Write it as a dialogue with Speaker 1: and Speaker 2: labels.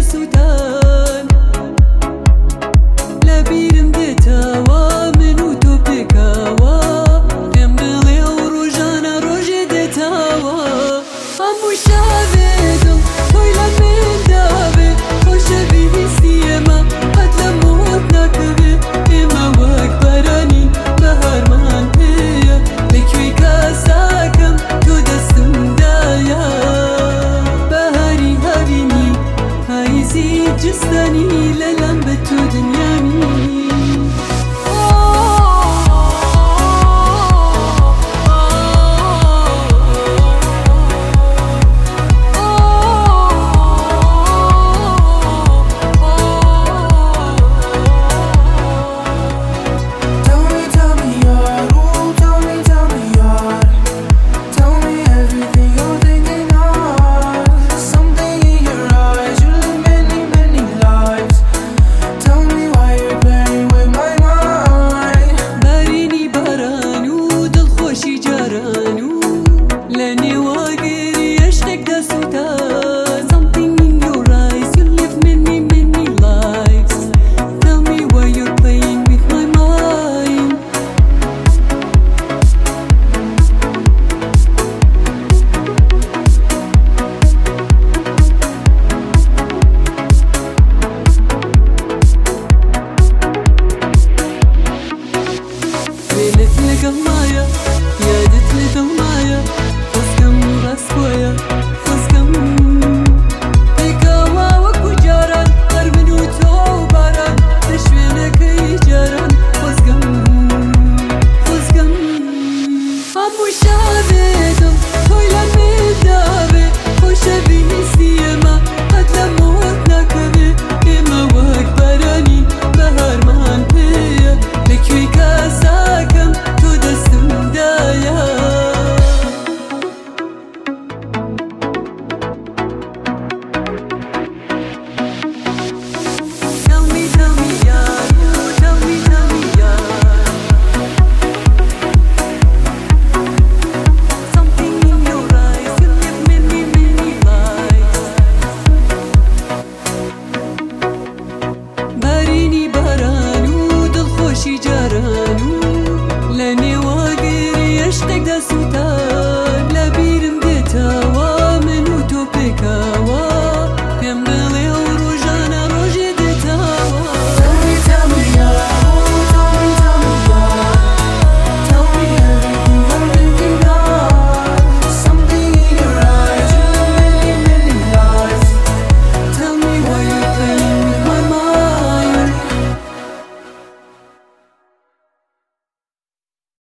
Speaker 1: سووتان لە بیرم دێتەوە من و تۆ پێکەوە پێم بڵێ ئەو ڕۆژانە ڕۆژێ دێتەوە هەموو شەوێدم تۆی لە مندا بێ خۆشە بیستی ئێمە قەت لە مۆت ناکەوێ ئێمە وەک بەرانین بەهارمان پێیە لەکوێی کەساکەم تۆ دەستمدایە بەهاری هەبینی پاییزی جستنی لەلام بە تۆ دنیامی معايا يادت لي معايا خزكم راسكويا خزكم بكوا وكو جاران قربن وتو باران تشوينك جاران خزكم همو شابيدم توي لمدابي خوش بيستي اما قد لموت ناكبي اما وك براني بهار مان بيا لكوي كاساكم جارانو لە نێوە گەری ئەشتێکدا سووتان